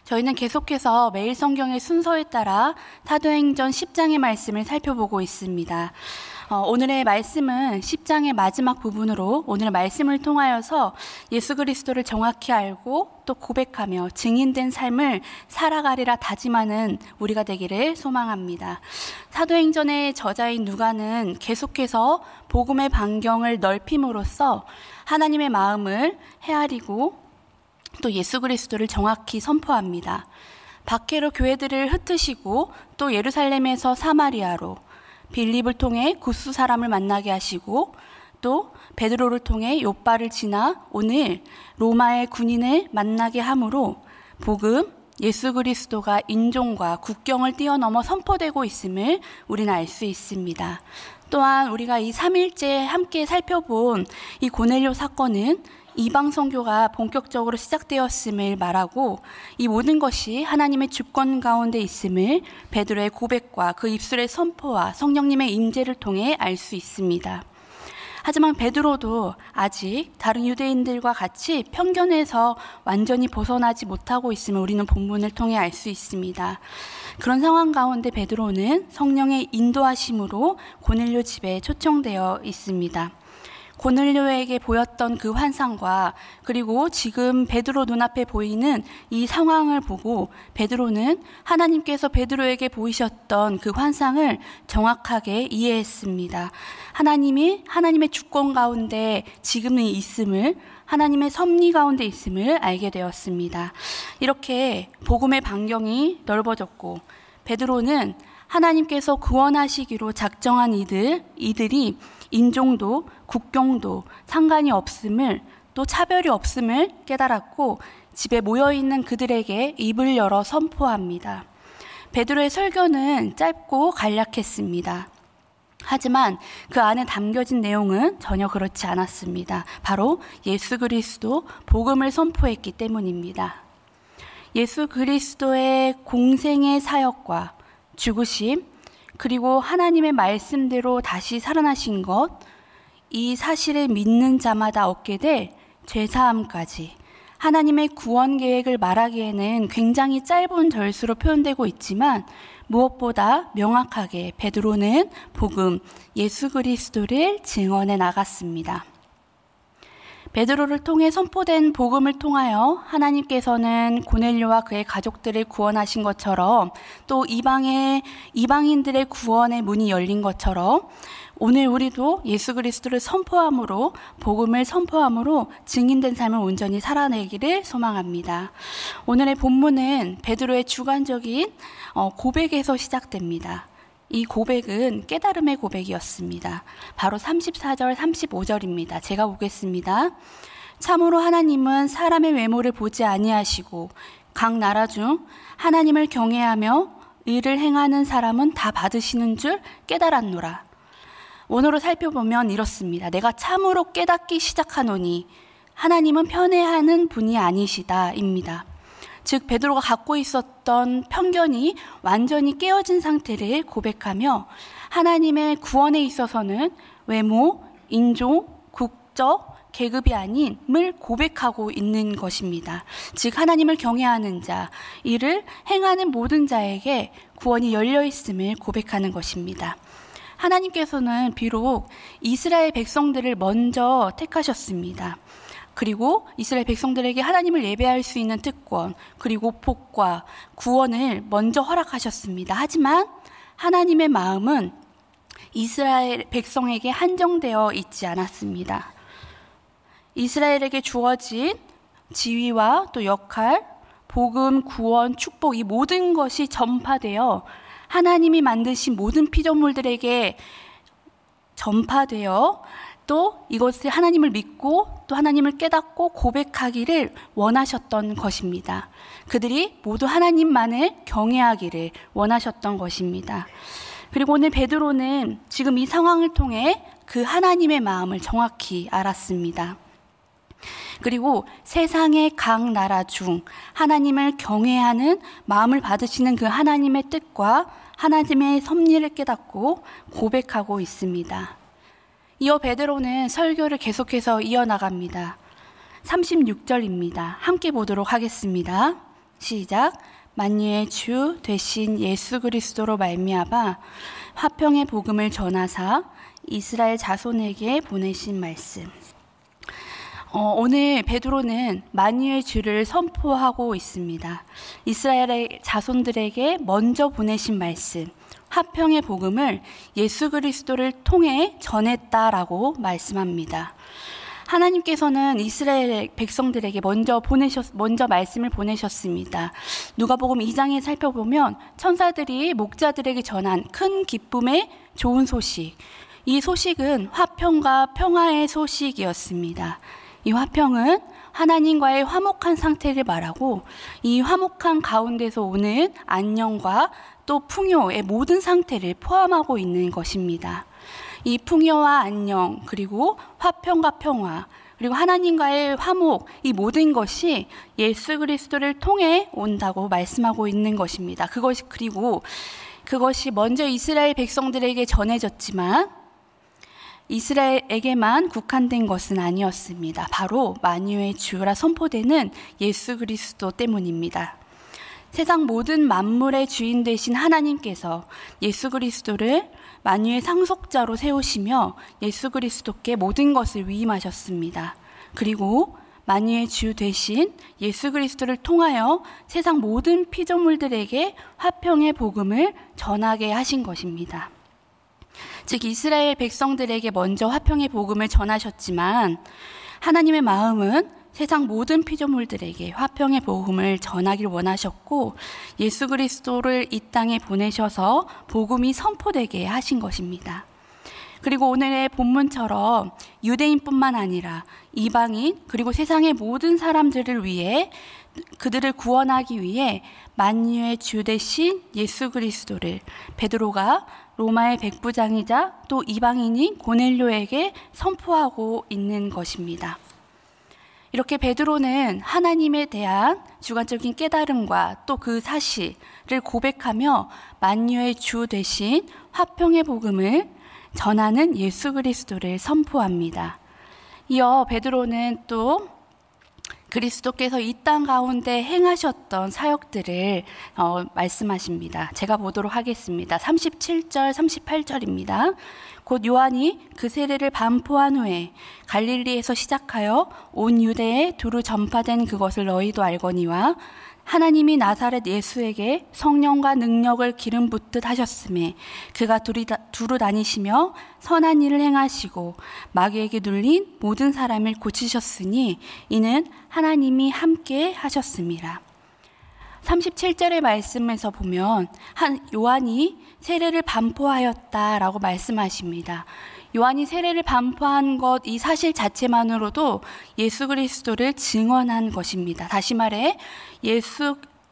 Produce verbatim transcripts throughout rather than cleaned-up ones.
저희는 계속해서 매일 성경의 순서에 따라 사도행전 십 장의 말씀을 살펴보고 있습니다. 어, 오늘의 말씀은 십 장의 마지막 부분으로 오늘 말씀을 통하여서 예수 그리스도를 정확히 알고 또 고백하며 증인된 삶을 살아가리라 다짐하는 우리가 되기를 소망합니다. 사도행전의 저자인 누가는 계속해서 복음의 반경을 넓힘으로써 하나님의 마음을 헤아리고 또 예수 그리스도를 정확히 선포합니다. 박해로 교회들을 흩으시고 또 예루살렘에서 사마리아로, 빌립을 통해 구스 사람을 만나게 하시고 또 베드로를 통해 욥바를 지나 오늘 로마의 군인을 만나게 함으로 복음, 예수 그리스도가 인종과 국경을 뛰어넘어 선포되고 있음을 우리는 알 수 있습니다. 또한 우리가 이 삼 일째 함께 살펴본 이 고넬료 사건은 이방 선교가 본격적으로 시작되었음을 말하고 이 모든 것이 하나님의 주권 가운데 있음을 베드로의 고백과 그 입술의 선포와 성령님의 임재를 통해 알 수 있습니다. 하지만 베드로도 아직 다른 유대인들과 같이 편견에서 완전히 벗어나지 못하고 있음을 우리는 본문을 통해 알 수 있습니다. 그런 상황 가운데 베드로는 성령의 인도하심으로 고넬료 집에 초청되어 있습니다. 고넬료에게 보였던 그 환상과 그리고 지금 베드로 눈앞에 보이는 이 상황을 보고 베드로는 하나님께서 베드로에게 보이셨던 그 환상을 정확하게 이해했습니다. 하나님이 하나님의 주권 가운데 지금은 있음을, 하나님의 섭리 가운데 있음을 알게 되었습니다. 이렇게 복음의 반경이 넓어졌고 베드로는 하나님께서 구원하시기로 작정한 이들, 이들이 인종도 국경도 상관이 없음을, 또 차별이 없음을 깨달았고 집에 모여있는 그들에게 입을 열어 선포합니다. 베드로의 설교는 짧고 간략했습니다. 하지만 그 안에 담겨진 내용은 전혀 그렇지 않았습니다. 바로 예수 그리스도 복음을 선포했기 때문입니다. 예수 그리스도의 공생의 사역과 죽으심, 그리고 하나님의 말씀대로 다시 살아나신 것, 이 사실을 믿는 자마다 얻게 될 죄사함까지 하나님의 구원 계획을 말하기에는 굉장히 짧은 절수로 표현되고 있지만 무엇보다 명확하게 베드로는 복음, 예수 그리스도를 증언해 나갔습니다. 베드로를 통해 선포된 복음을 통하여 하나님께서는 고넬료와 그의 가족들을 구원하신 것처럼 또 이방의 이방인들의 구원의 문이 열린 것처럼 오늘 우리도 예수 그리스도를 선포함으로 복음을 선포함으로 증인된 삶을 온전히 살아내기를 소망합니다. 오늘의 본문은 베드로의 주관적인 고백에서 시작됩니다. 이 고백은 깨달음의 고백이었습니다. 바로 삼십사 절, 삼십오 절입니다. 제가 보겠습니다. 참으로 하나님은 사람의 외모를 보지 아니하시고 각 나라 중 하나님을 경외하며 의를 행하는 사람은 다 받으시는 줄 깨달았노라. 원어로 살펴보면 이렇습니다. 내가 참으로 깨닫기 시작하노니 하나님은 편애하는 분이 아니시다 입니다. 즉 베드로가 갖고 있었던 편견이 완전히 깨어진 상태를 고백하며 하나님의 구원에 있어서는 외모, 인종, 국적, 계급이 아님을 고백하고 있는 것입니다. 즉 하나님을 경외하는 자, 이를 행하는 모든 자에게 구원이 열려 있음을 고백하는 것입니다. 하나님께서는 비록 이스라엘 백성들을 먼저 택하셨습니다. 그리고 이스라엘 백성들에게 하나님을 예배할 수 있는 특권, 그리고 복과 구원을 먼저 허락하셨습니다. 하지만 하나님의 마음은 이스라엘 백성에게 한정되어 있지 않았습니다. 이스라엘에게 주어진 지위와 또 역할, 복음, 구원, 축복 이 모든 것이 전파되어 하나님이 만드신 모든 피조물들에게 전파되어 또 이것을 하나님을 믿고 또 하나님을 깨닫고 고백하기를 원하셨던 것입니다. 그들이 모두 하나님만을 경외하기를 원하셨던 것입니다. 그리고 오늘 베드로는 지금 이 상황을 통해 그 하나님의 마음을 정확히 알았습니다. 그리고 세상의 각 나라 중 하나님을 경외하는 마음을 받으시는 그 하나님의 뜻과 하나님의 섭리를 깨닫고 고백하고 있습니다. 이어 베드로는 설교를 계속해서 이어나갑니다. 삼십육 절입니다. 함께 보도록 하겠습니다. 시작. 만유의 주 되신 예수 그리스도로 말미암아 화평의 복음을 전하사 이스라엘 자손에게 보내신 말씀. 어, 오늘 베드로는 만유의 주를 선포하고 있습니다. 이스라엘의 자손들에게 먼저 보내신 말씀, 화평의 복음을 예수 그리스도를 통해 전했다라고 말씀합니다. 하나님께서는 이스라엘 백성들에게 먼저 보내셨, 먼저 말씀을 보내셨습니다. 누가복음 이 장에 살펴보면 천사들이 목자들에게 전한 큰 기쁨의 좋은 소식, 이 소식은 화평과 평화의 소식이었습니다. 이 화평은 하나님과의 화목한 상태를 말하고 이 화목한 가운데서 오는 안녕과 또 풍요의 모든 상태를 포함하고 있는 것입니다. 이 풍요와 안녕, 그리고 화평과 평화, 그리고 하나님과의 화목, 이 모든 것이 예수 그리스도를 통해 온다고 말씀하고 있는 것입니다. 그것이 그리고 그것이 먼저 이스라엘 백성들에게 전해졌지만 이스라엘에게만 국한된 것은 아니었습니다. 바로 만유의 주라 선포되는 예수 그리스도 때문입니다. 세상 모든 만물의 주인 되신 하나님께서 예수 그리스도를 만유의 상속자로 세우시며 예수 그리스도께 모든 것을 위임하셨습니다. 그리고 만유의 주 되신 예수 그리스도를 통하여 세상 모든 피조물들에게 화평의 복음을 전하게 하신 것입니다. 즉 이스라엘 백성들에게 먼저 화평의 복음을 전하셨지만 하나님의 마음은 세상 모든 피조물들에게 화평의 복음을 전하기를 원하셨고 예수 그리스도를 이 땅에 보내셔서 복음이 선포되게 하신 것입니다. 그리고 오늘의 본문처럼 유대인뿐만 아니라 이방인 그리고 세상의 모든 사람들을 위해 그들을 구원하기 위해 만유의 주 되신 예수 그리스도를 베드로가 로마의 백부장이자 또 이방인인 고넬료에게 선포하고 있는 것입니다. 이렇게 베드로는 하나님에 대한 주관적인 깨달음과 또 그 사실을 고백하며 만유의 주 되신 화평의 복음을 전하는 예수 그리스도를 선포합니다. 이어 베드로는 또 그리스도께서 이 땅 가운데 행하셨던 사역들을 어, 말씀하십니다. 제가 보도록 하겠습니다. 삼십칠 절, 삼십팔 절입니다. 곧 요한이 그 세례를 반포한 후에 갈릴리에서 시작하여 온 유대에 두루 전파된 그것을 너희도 알거니와 하나님이 나사렛 예수에게 성령과 능력을 기름 붓듯 하셨음에 그가 두루 다니시며 선한 일을 행하시고 마귀에게 눌린 모든 사람을 고치셨으니 이는 하나님이 함께 하셨음이라. 삼십칠 절의 말씀에서 보면 한 요한이 세례를 반포하였다라고 말씀하십니다. 요한이 세례를 반포한 것, 이 사실 자체만으로도 예수 그리스도를 증언한 것입니다. 다시 말해 예수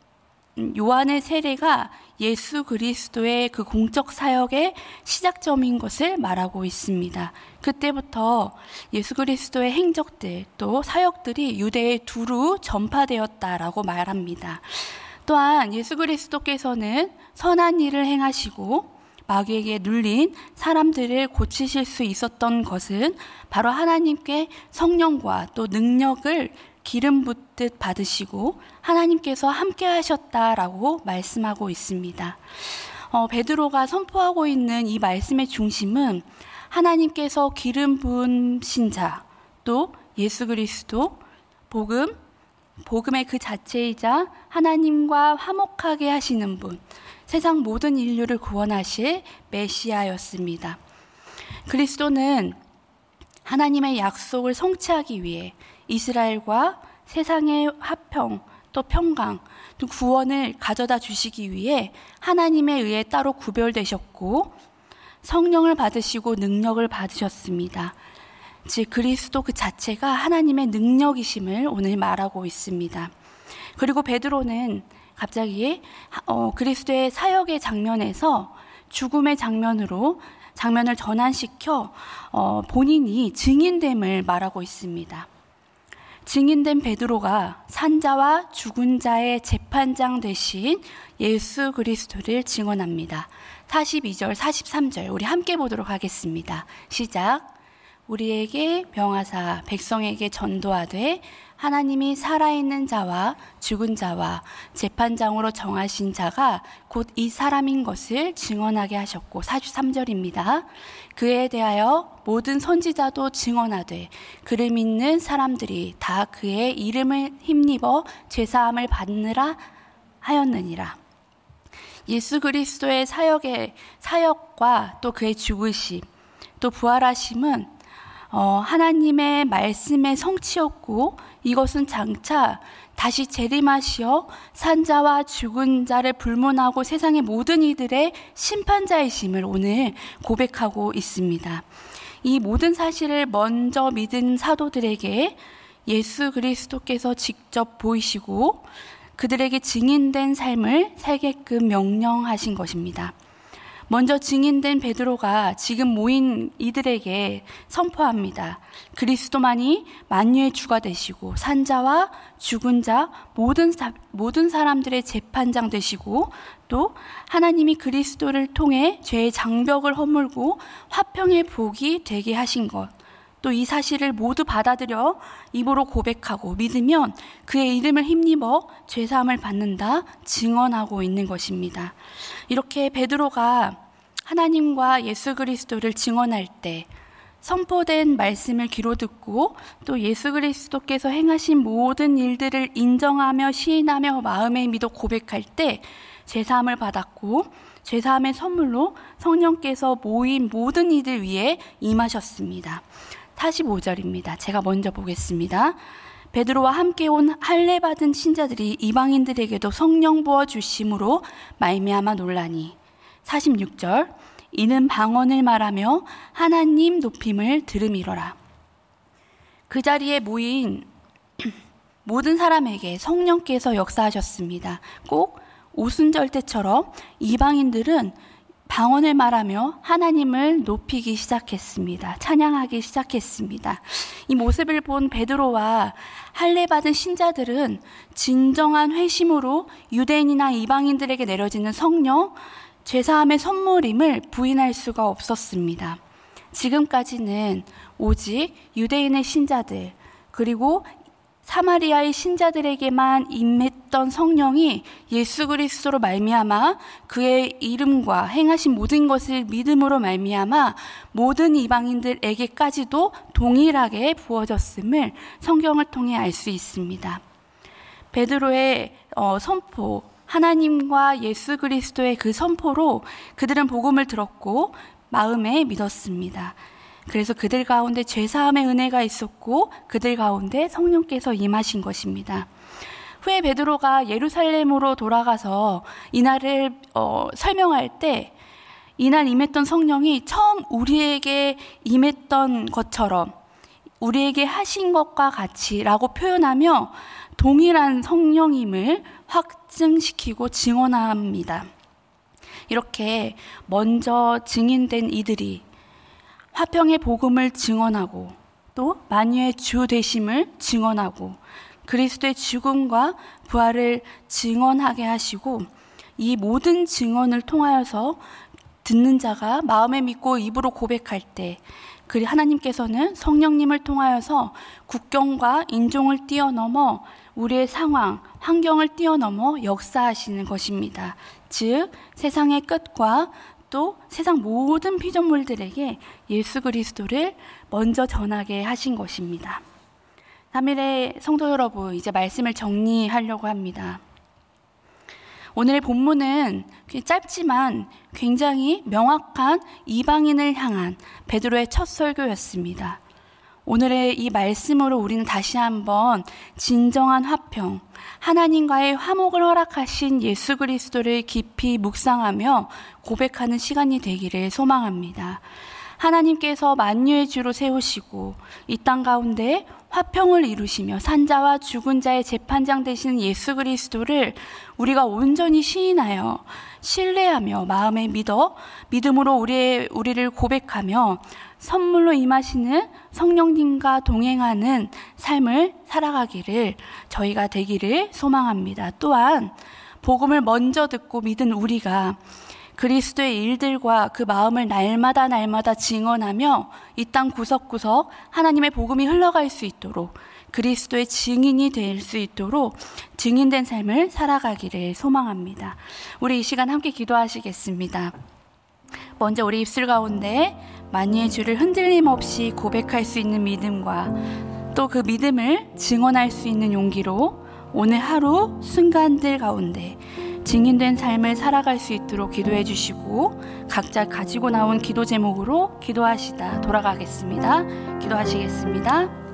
요한의 세례가 예수 그리스도의 그 공적 사역의 시작점인 것을 말하고 있습니다. 그때부터 예수 그리스도의 행적들 또 사역들이 유대에 두루 전파되었다라고 말합니다. 또한 예수 그리스도께서는 선한 일을 행하시고 마귀에게 눌린 사람들을 고치실 수 있었던 것은 바로 하나님께 성령과 또 능력을 기름 붓듯 받으시고 하나님께서 함께 하셨다라고 말씀하고 있습니다. 어, 베드로가 선포하고 있는 이 말씀의 중심은 하나님께서 기름 부으신 자, 또 예수 그리스도, 복음, 복음의 그 자체이자 하나님과 화목하게 하시는 분, 세상 모든 인류를 구원하실 메시아였습니다. 그리스도는 하나님의 약속을 성취하기 위해 이스라엘과 세상의 화평, 또 평강, 또 구원을 가져다 주시기 위해 하나님에 의해 따로 구별되셨고 성령을 받으시고 능력을 받으셨습니다. 즉 그리스도 그 자체가 하나님의 능력이심을 오늘 말하고 있습니다. 그리고 베드로는 갑자기 어, 그리스도의 사역의 장면에서 죽음의 장면으로 장면을 전환시켜 어, 본인이 증인됨을 말하고 있습니다. 증인된 베드로가 산자와 죽은 자의 재판장 되신 예수 그리스도를 증언합니다. 사십이 절, 사십삼 절 우리 함께 보도록 하겠습니다. 시작. 우리에게 명하사 백성에게 전도하되 하나님이 살아있는 자와 죽은 자와 재판장으로 정하신 자가 곧 이 사람인 것을 증언하게 하셨고, 사십삼 절입니다. 그에 대하여 모든 선지자도 증언하되 그를 믿는 사람들이 다 그의 이름을 힘입어 죄사함을 받느라 하였느니라. 예수 그리스도의 사역의 사역과 또 그의 죽으심, 또 부활하심은 어, 하나님의 말씀의 성취였고, 이것은 장차 다시 재림하시어 산자와 죽은 자를 불문하고 세상의 모든 이들의 심판자이심을 오늘 고백하고 있습니다. 이 모든 사실을 먼저 믿은 사도들에게 예수 그리스도께서 직접 보이시고 그들에게 증인된 삶을 살게끔 명령하신 것입니다. 먼저 증인된 베드로가 지금 모인 이들에게 선포합니다. 그리스도만이 만유의 주가 되시고 산자와 죽은 자 모든, 사, 모든 사람들의 재판장 되시고, 또 하나님이 그리스도를 통해 죄의 장벽을 허물고 화평의 복이 되게 하신 것, 또 이 사실을 모두 받아들여 입으로 고백하고 믿으면 그의 이름을 힘입어 죄사함을 받는다 증언하고 있는 것입니다. 이렇게 베드로가 하나님과 예수 그리스도를 증언할 때 선포된 말씀을 귀로 듣고 또 예수 그리스도께서 행하신 모든 일들을 인정하며 시인하며 마음에 믿어 고백할 때 죄사함을 받았고, 죄사함의 선물로 성령께서 모인 모든 이들 위에 임하셨습니다. 사십오 절입니다. 제가 먼저 보겠습니다. 베드로와 함께 온 할례 받은 신자들이 이방인들에게도 성령 부어 주심으로 말미암아 놀라니. 사십육 절, 이는 방언을 말하며 하나님 높임을 들음이로라. 그 자리에 모인 모든 사람에게 성령께서 역사하셨습니다. 꼭 오순절 때처럼 이방인들은 방언을 말하며 하나님을 높이기 시작했습니다. 찬양하기 시작했습니다. 이 모습을 본 베드로와 할례 받은 신자들은 진정한 회심으로 유대인이나 이방인들에게 내려지는 성령, 죄사함의 선물임을 부인할 수가 없었습니다. 지금까지는 오직 유대인의 신자들, 그리고 사마리아의 신자들에게만 임했던 성령이 예수 그리스도로 말미암아 그의 이름과 행하신 모든 것을 믿음으로 말미암아 모든 이방인들에게까지도 동일하게 부어졌음을 성경을 통해 알 수 있습니다. 베드로의 어, 선포, 하나님과 예수 그리스도의 그 선포로 그들은 복음을 들었고 마음에 믿었습니다. 그래서 그들 가운데 죄사함의 은혜가 있었고 그들 가운데 성령께서 임하신 것입니다. 후에 베드로가 예루살렘으로 돌아가서 이날을 어, 설명할 때 이날 임했던 성령이 처음 우리에게 임했던 것처럼 우리에게 하신 것과 같이라고 표현하며 동일한 성령임을 확증시키고 증언합니다. 이렇게 먼저 증인된 이들이 화평의 복음을 증언하고 또 만유의 주 되심을 증언하고 그리스도의 죽음과 부활을 증언하게 하시고, 이 모든 증언을 통하여서 듣는 자가 마음에 믿고 입으로 고백할 때 그 하나님께서는 성령님을 통하여서 국경과 인종을 뛰어넘어 우리의 상황, 환경을 뛰어넘어 역사하시는 것입니다. 즉 세상의 끝과 또 세상 모든 피조물들에게 예수 그리스도를 먼저 전하게 하신 것입니다. 삼일의 성도 여러분, 이제 말씀을 정리하려고 합니다. 오늘의 본문은 짧지만 굉장히 명확한 이방인을 향한 베드로의 첫 설교였습니다. 오늘의 이 말씀으로 우리는 다시 한번 진정한 화평, 하나님과의 화목을 허락하신 예수 그리스도를 깊이 묵상하며 고백하는 시간이 되기를 소망합니다. 하나님께서 만유의 주로 세우시고 이 땅 가운데 화평을 이루시며 산자와 죽은 자의 재판장 되시는 예수 그리스도를 우리가 온전히 시인하여 신뢰하며 마음에 믿어 믿음으로 우리의, 우리를 고백하며 선물로 임하시는 성령님과 동행하는 삶을 살아가기를 저희가 되기를 소망합니다. 또한 복음을 먼저 듣고 믿은 우리가 그리스도의 일들과 그 마음을 날마다 날마다 증언하며 이 땅 구석구석 하나님의 복음이 흘러갈 수 있도록 그리스도의 증인이 될 수 있도록 증인된 삶을 살아가기를 소망합니다. 우리 이 시간 함께 기도하시겠습니다. 먼저 우리 입술 가운데 만유의 주를 흔들림 없이 고백할 수 있는 믿음과 또 그 믿음을 증언할 수 있는 용기로 오늘 하루 순간들 가운데 증인된 삶을 살아갈 수 있도록 기도해 주시고 각자 가지고 나온 기도 제목으로 기도하시다 돌아가겠습니다. 기도하시겠습니다.